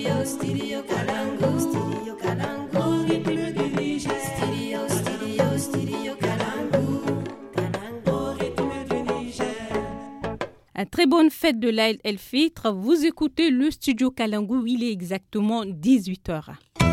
Studio Kalangu. Studio Kalangu. Rythme du Niger. Studio Kalangu. Kalangu. Rythme du Niger. Très bonne fête de l'Aïd el-Fitr. Vous écoutez le Studio Kalangu. Il est exactement 18h.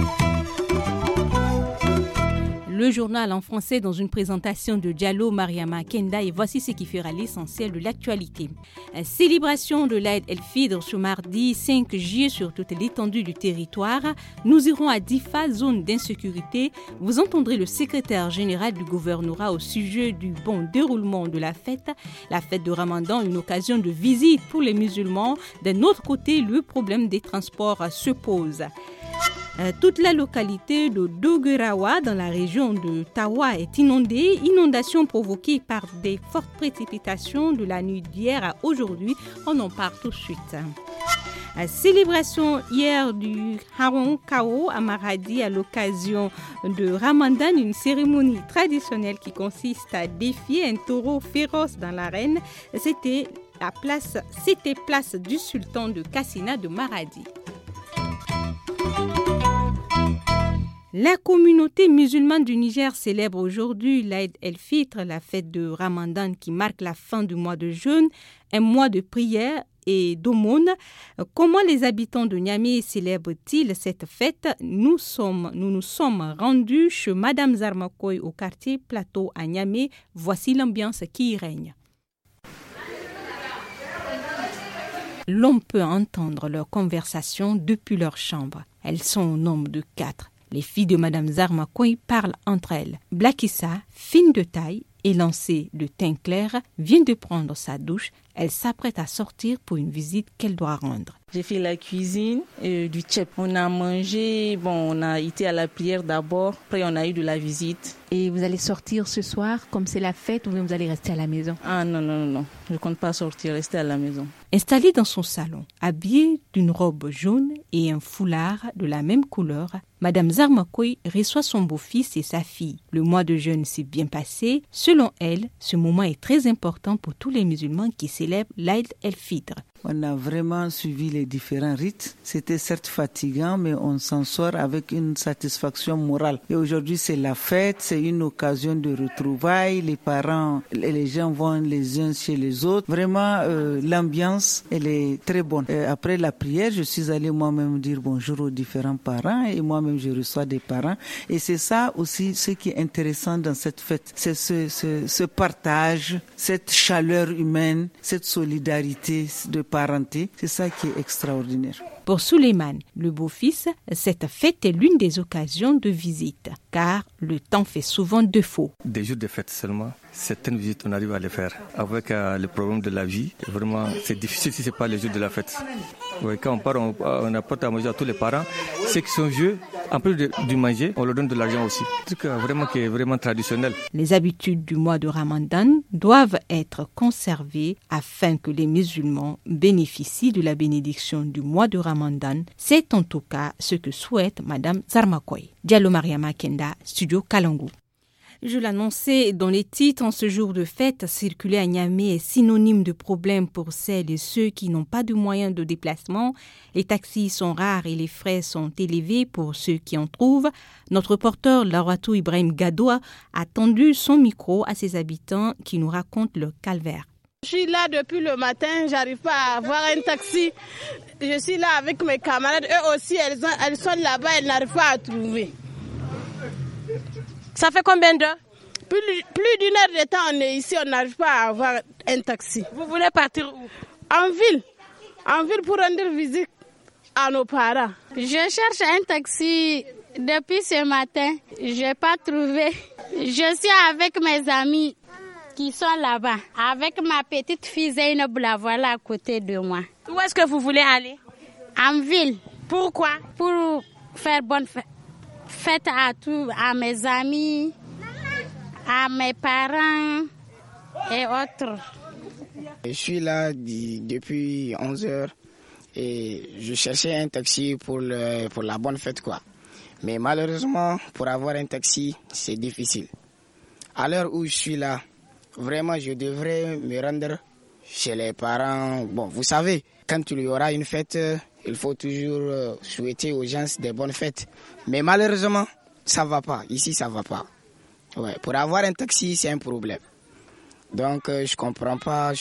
Le journal en français dans une présentation de Diallo Mariama Kenda et voici ce qui fera l'essentiel de l'actualité. Célébration de l'Aïd el-Fitr ce mardi 5 juillet sur toute l'étendue du territoire. Nous irons à Difa, zone d'insécurité. Vous entendrez le secrétaire général du gouvernorat au sujet du bon déroulement de la fête. La fête de Ramadan, une occasion de visite pour les musulmans. D'un autre côté, le problème des transports se pose. Toute la localité de Dogerawa dans la région de Tawa est inondée. Inondation provoquée par des fortes précipitations de la nuit d'hier à aujourd'hui. On en parle tout de suite. Célébration hier du Haron Kao à Maradi à l'occasion de Ramadan, une cérémonie traditionnelle qui consiste à défier un taureau féroce dans l'arène. C'était place du sultan de Kassina de Maradi. La communauté musulmane du Niger célèbre aujourd'hui l'Aïd el-Fitr, la fête de Ramadan qui marque la fin du mois de jeûne, un mois de prière et d'aumône. Comment les habitants de Niamey célèbrent-ils cette fête? Nous nous sommes rendus chez Madame Zarmakoy au quartier Plateau à Niamey. Voici l'ambiance qui y règne. L'on peut entendre leurs conversations depuis leur chambre. Elles sont au nombre de 4. Les filles de Madame Zarmakoy parlent entre elles. Blakissa, fine de taille, élancée de teint clair, vient de prendre sa douche. Elle s'apprête à sortir pour une visite qu'elle doit rendre. J'ai fait la cuisine, du tchèp. On a mangé, on a été à la prière d'abord, après on a eu de la visite. Et vous allez sortir ce soir, comme c'est la fête, ou vous allez rester à la maison? Ah non, je ne compte pas sortir, rester à la maison. Installée dans son salon, habillée d'une robe jaune et un foulard de la même couleur, Madame Zarmakoy reçoit son beau-fils et sa fille. Le mois de jeûne s'est bien passé. Selon elle, ce moment est très important pour tous les musulmans qui célèbrent l'Aïd el-Fitr. On a vraiment suivi les différents rites. C'était certes fatigant, mais on s'en sort avec une satisfaction morale. Et aujourd'hui, c'est la fête, c'est une occasion de retrouvailles. Les parents, les gens vont les uns chez les autres. Vraiment, l'ambiance, elle est très bonne. Après la prière, je suis allée moi-même dire bonjour aux différents parents et moi-même, je reçois des parents. Et c'est ça aussi ce qui est intéressant dans cette fête. C'est ce partage, cette chaleur humaine, cette solidarité de parenté, c'est ça qui est extraordinaire. Pour Souleymane, le beau-fils, cette fête est l'une des occasions de visite, car le temps fait souvent défaut. Des jours de fête seulement, certaines visites, on arrive à les faire. Avec le problème de la vie, vraiment, c'est difficile si ce n'est pas les jours de la fête. Oui, quand on part, on apporte à manger à tous les parents. Ceux qui sont vieux, en plus du manger, on leur donne de l'argent aussi. C'est un truc vraiment qui est vraiment traditionnel. Les habitudes du mois de Ramadan doivent être conservées afin que les musulmans bénéficient de la bénédiction du mois de Ramadan. C'est en tout cas ce que souhaite Madame Zarmakoy. Diallo Mariama Kenda, Studio Kalangu. Je l'annonçais dans les titres, en ce jour de fête, circuler à Niamey est synonyme de problème pour celles et ceux qui n'ont pas de moyens de déplacement. Les taxis sont rares et les frais sont élevés pour ceux qui en trouvent. Notre reporter Laratou Ibrahim Gadoua a tendu son micro à ses habitants qui nous racontent leur calvaire. Je suis là depuis le matin, j'arrive pas à avoir un taxi. Je suis là avec mes camarades, eux aussi, elles sont là-bas, elles n'arrivent pas à trouver. Ça fait combien d'heures? Plus d'une heure de temps, on est ici, on n'arrive pas à avoir un taxi. Vous voulez partir où? En ville pour rendre visite à nos parents. Je cherche un taxi depuis ce matin, je n'ai pas trouvé. Je suis avec mes amis qui sont là-bas, avec ma petite fille Zainab, la voilà à côté de moi. Où est-ce que vous voulez aller? En ville. Pourquoi? Pour faire bonne fête à tous, à mes amis, à mes parents et autres. Je suis là depuis 11 heures et je cherchais un taxi pour la bonne fête, quoi. Mais malheureusement, pour avoir un taxi, c'est difficile. À l'heure où je suis là, vraiment, je devrais me rendre chez les parents. Bon, vous savez, quand il y aura une fête, il faut toujours souhaiter aux gens des bonnes fêtes. Mais malheureusement, ça ne va pas. Ici, ça ne va pas. Ouais, pour avoir un taxi, c'est un problème. Donc, je comprends pas.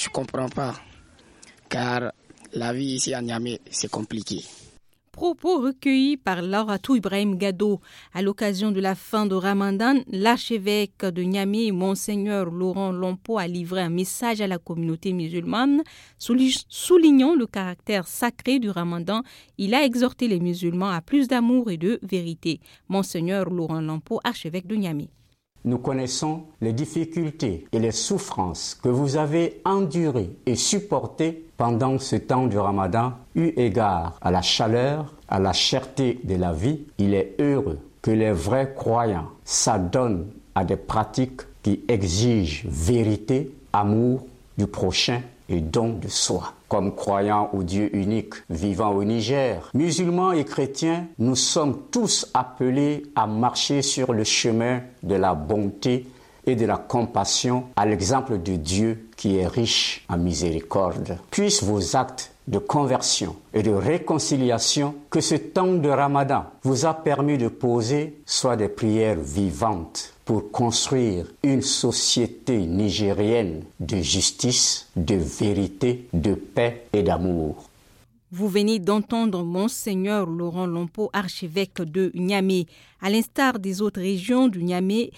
Car la vie ici à Niamey, c'est compliqué. Propos recueillis par Lauratou Ibrahim Gado. À l'occasion de la fin de Ramadan, l'archevêque de Niamey, Monseigneur Laurent Lompo, a livré un message à la communauté musulmane. Soulignant le caractère sacré du Ramadan, il a exhorté les musulmans à plus d'amour et de vérité. Monseigneur Laurent Lompo, archevêque de Niamey. Nous connaissons les difficultés et les souffrances que vous avez endurées et supportées pendant ce temps du Ramadan. Eu égard à la chaleur, à la cherté de la vie, il est heureux que les vrais croyants s'adonnent à des pratiques qui exigent vérité, amour du prochain et don de soi. Comme croyants au Dieu unique vivant au Niger, musulmans et chrétiens, nous sommes tous appelés à marcher sur le chemin de la bonté et de la compassion à l'exemple de Dieu qui est riche en miséricorde. Puissent vos actes de conversion et de réconciliation que ce temps de Ramadan vous a permis de poser soient des prières vivantes pour construire une société nigérienne de justice, de vérité, de paix et d'amour. Vous venez d'entendre Monseigneur Laurent Lompo, archevêque de Niamey. À l'instar des autres régions du Niamey,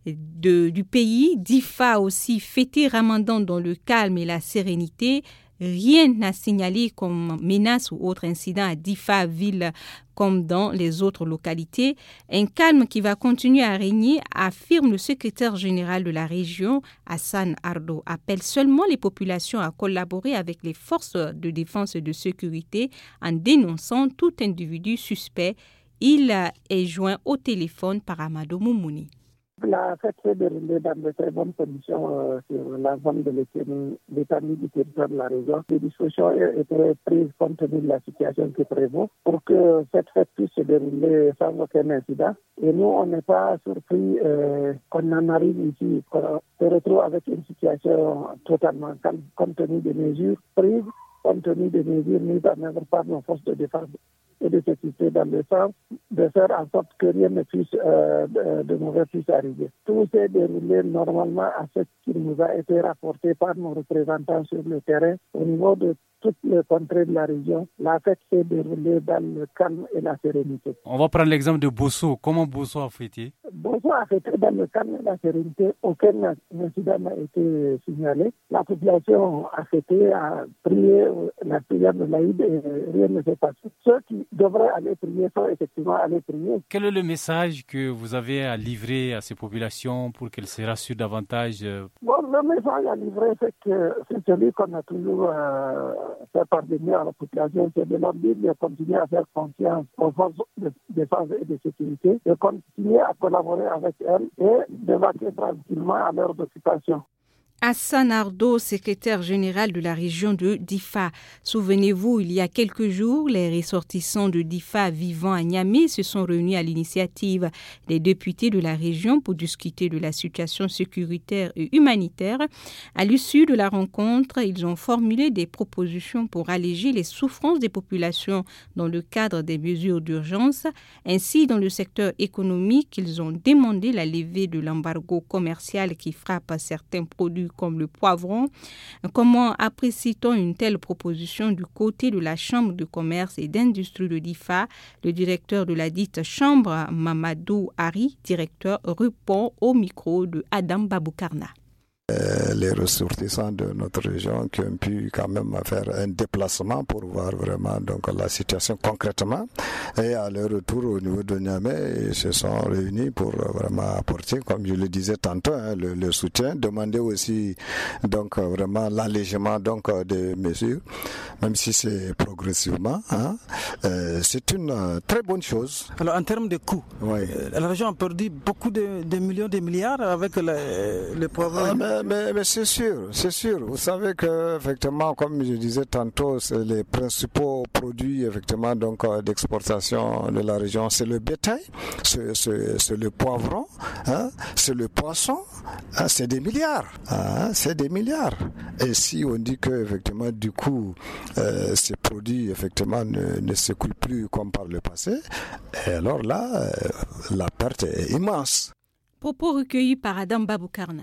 du pays, Difa a aussi fêté Ramadan dans le calme et la sérénité. Rien n'a signalé comme menace ou autre incident à Difa, ville comme dans les autres localités. Un calme qui va continuer à régner, affirme le secrétaire général de la région, Hassan Ardo. Appelle seulement les populations à collaborer avec les forces de défense et de sécurité en dénonçant tout individu suspect. Il est joint au téléphone par Amadou Moumouni. La fête s'est déroulée dans de très bonnes conditions sur la zone de l'étendue du territoire de la région. Les dispositions étaient prises compte tenu de la situation qui prévaut pour que cette fête puisse se dérouler sans aucun incident. Et nous, on n'est pas surpris qu'on en arrive ici, qu'on se retrouve avec une situation totalement calme compte tenu des mesures prises, compte tenu des mesures mises en œuvre par nos forces de défense et de sécurité dans le sens de faire en sorte que rien ne puisse de mauvais puisse arriver. Tout s'est déroulé normalement à ce qui nous a été rapporté par nos représentants sur le terrain. Au niveau de toutes les contrées de la région, la fête s'est déroulée dans le calme et la sérénité. On va prendre l'exemple de Bosso. Comment Bosso a fêté? Bosso a fêté dans le calme et la sérénité. Aucun incident n'a été signalé. La population a fêté, a prié la prière de l'Aïd et rien ne s'est passé. Ceux qui devraient aller prier sont effectivement allés prier. Quel est le message que vous avez à livrer à ces populations pour qu'elles se rassurent davantage? Bon, le message à livrer, c'est que c'est celui qu'on a toujours fait parvenir à la population, c'est de leur dire de continuer à faire confiance aux forces de défense et de sécurité, de continuer à collaborer avec elles et de vaquer tranquillement à leurs occupations. Hassan Ardo, secrétaire général de la région de Difa. Souvenez-vous, il y a quelques jours, les ressortissants de Difa vivant à Niamey se sont réunis à l'initiative des députés de la région pour discuter de la situation sécuritaire et humanitaire. À l'issue de la rencontre, ils ont formulé des propositions pour alléger les souffrances des populations dans le cadre des mesures d'urgence. Ainsi, dans le secteur économique, ils ont demandé la levée de l'embargo commercial qui frappe certains produits comme le poivron. Comment apprécie-t-on une telle proposition du côté de la Chambre de commerce et d'industrie de Difa? Le directeur de la dite chambre, Mamadou Hari, directeur, répond au micro de Adam Baboukarna. Les ressortissants de notre région qui ont pu quand même faire un déplacement pour voir vraiment donc la situation concrètement, et à leur retour au niveau de Niamey, ils se sont réunis pour vraiment apporter, comme je le disais tantôt, le soutien, demander aussi donc vraiment l'allègement donc des mesures, même si c'est progressivement, c'est une très bonne chose. Alors en termes de coûts, la région a perdu beaucoup de millions, de milliards avec les poivrons. Mais c'est sûr. Vous savez que, effectivement, comme je disais tantôt, c'est les principaux produits, effectivement, donc, d'exportation de la région. C'est le bétail, c'est le poivron, hein, c'est le poisson, hein, c'est des milliards. Hein, c'est des milliards. Et si on dit que, effectivement, du coup, ces produits, effectivement, ne s'écoulent plus comme par le passé, et alors là, la perte est immense. Propos recueillis par Adam Baboukarna.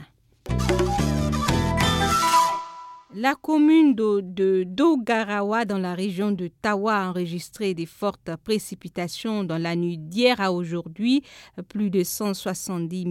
La commune de Dogarawa dans la région de Tawa a enregistré des fortes précipitations dans la nuit d'hier à aujourd'hui, plus de 170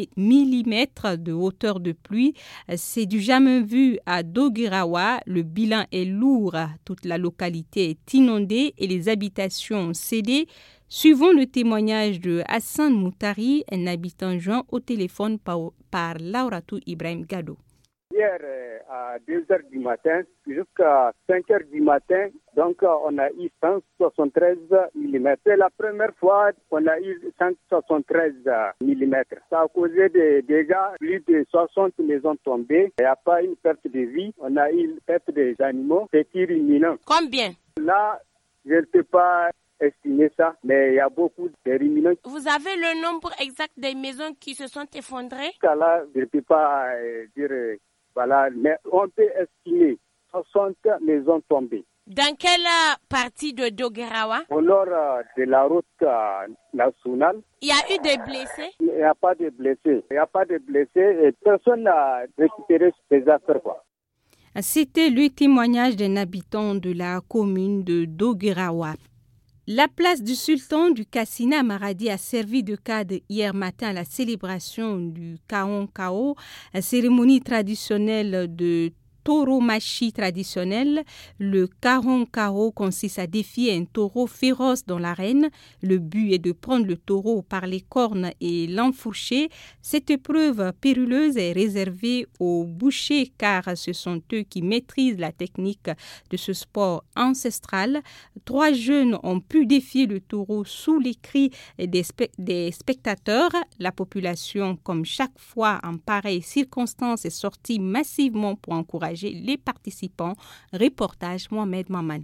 mm de hauteur de pluie. C'est du jamais vu à Dogarawa. Le bilan est lourd. Toute la localité est inondée et les habitations ont cédé. Suivons le témoignage de Hassan Moutari, un habitant joint au téléphone par Lauratou Ibrahim Gado. Hier à 2h du matin jusqu'à 5h du matin, donc on a eu 173 mm. C'est la première fois qu'on a eu 173 mm. Ça a causé des dégâts, plus de 60 maisons tombées. Il n'y a pas une perte de vie, on a eu une perte des animaux, c'est imminent. Combien? Là, je ne peux pas estimer ça, mais il y a beaucoup de ruminants. Vous avez le nombre exact des maisons qui se sont effondrées? Là, je ne peux pas dire, voilà, mais on peut estimer 60 maisons tombées. Dans quelle partie de Dogarawa? Au nord de la route nationale. Il y a eu des blessés? Il n'y a pas de blessés. Et personne n'a récupéré ses affaires, quoi. C'était le témoignage d'un habitant de la commune de Dogarawa. La place du sultan du Kassina Maradi a servi de cadre hier matin à la célébration du Kaon Kao, cérémonie traditionnelle de taureau-machi traditionnel. Le Karon Kao consiste à défier un taureau féroce dans l'arène. Le but est de prendre le taureau par les cornes et l'enfourcher. Cette épreuve périlleuse est réservée aux bouchers car ce sont eux qui maîtrisent la technique de ce sport ancestral. 3 jeunes ont pu défier le taureau sous les cris des spectateurs. La population, comme chaque fois en pareille circonstance, est sortie massivement pour encourager les participants. Reportage Mohamed Maman.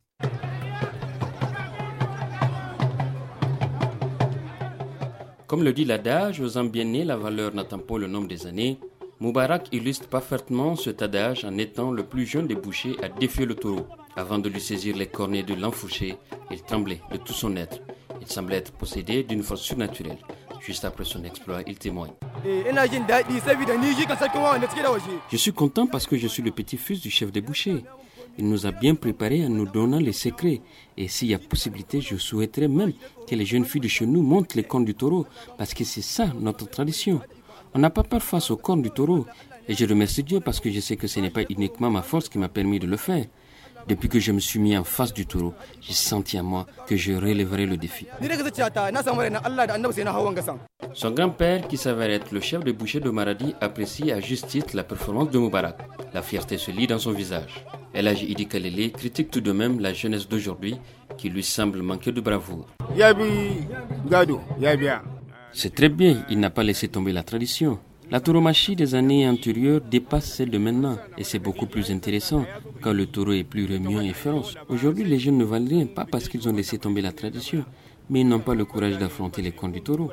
Comme le dit l'adage, aux hommes bien nés, la valeur n'attend pas le nombre des années. Moubarak illustre parfaitement cet adage en étant le plus jeune des bouchers à défier le taureau. Avant de lui saisir les cornes et de l'enfourcher, il tremblait de tout son être. Il semblait être possédé d'une force surnaturelle. Juste après son exploit, il témoigne. Je suis content parce que je suis le petit-fils du chef des bouchers. Il nous a bien préparés en nous donnant les secrets. Et s'il y a possibilité, je souhaiterais même que les jeunes filles de chez nous montent les cornes du taureau, parce que c'est ça notre tradition. On n'a pas peur face aux cornes du taureau. Et je remercie Dieu parce que je sais que ce n'est pas uniquement ma force qui m'a permis de le faire. Depuis que je me suis mis en face du taureau, j'ai senti en moi que je relèverais le défi. Son grand-père, qui s'avère être le chef de boucher de Maradi, apprécie à juste titre la performance de Moubarak. La fierté se lit dans son visage. El Hadji Idi Kalele critique tout de même la jeunesse d'aujourd'hui qui lui semble manquer de bravoure. C'est très bien, il n'a pas laissé tomber la tradition. La tauromachie des années antérieures dépasse celle de maintenant et c'est beaucoup plus intéressant quand le taureau est plus remuant et féroce. Aujourd'hui, les jeunes ne valent rien, pas parce qu'ils ont laissé tomber la tradition, mais ils n'ont pas le courage d'affronter les cornes du taureau.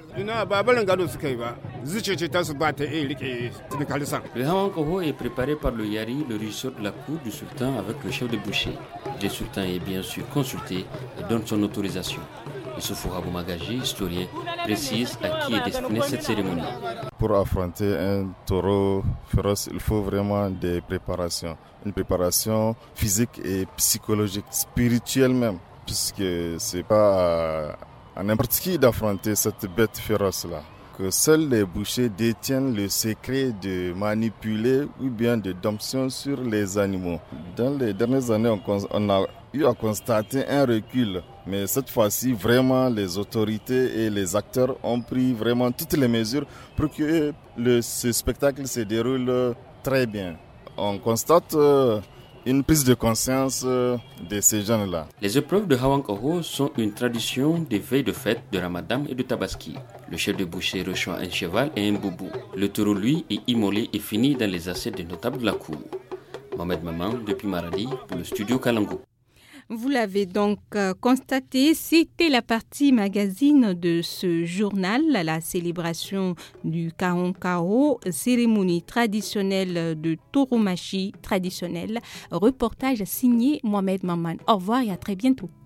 Le Hawankoho est préparé par le Yari, le régisseur de la cour du sultan avec le chef de boucher. Le sultan est bien sûr consulté et donne son autorisation. Issoufou Abou Magaji, historien, précise à qui est destinée cette cérémonie. Pour affronter un taureau féroce, il faut vraiment des préparations. Une préparation physique et psychologique, spirituelle même, puisque c'est pas à n'importe qui d'affronter cette bête féroce-là. Que seuls les bouchers détiennent le secret de manipuler ou bien de domption sur les animaux. Dans les dernières années, on a eu à constater un recul. Mais cette fois-ci, vraiment, les autorités et les acteurs ont pris vraiment toutes les mesures pour que ce spectacle se déroule très bien. On constate une prise de conscience de ces jeunes-là. Les épreuves de Hawankaho sont une tradition des veilles de fête de Ramadan et de Tabaski. Le chef de boucher reçoit un cheval et un boubou. Le taureau, lui, est immolé et fini dans les assiettes des notables de la cour. Mohamed Maman, depuis Maradi, pour le studio Kalango. Vous l'avez donc constaté, c'était la partie magazine de ce journal, la célébration du Kahonkao, cérémonie traditionnelle de Toromachi traditionnelle. Reportage signé Mohamed Maman. Au revoir et à très bientôt.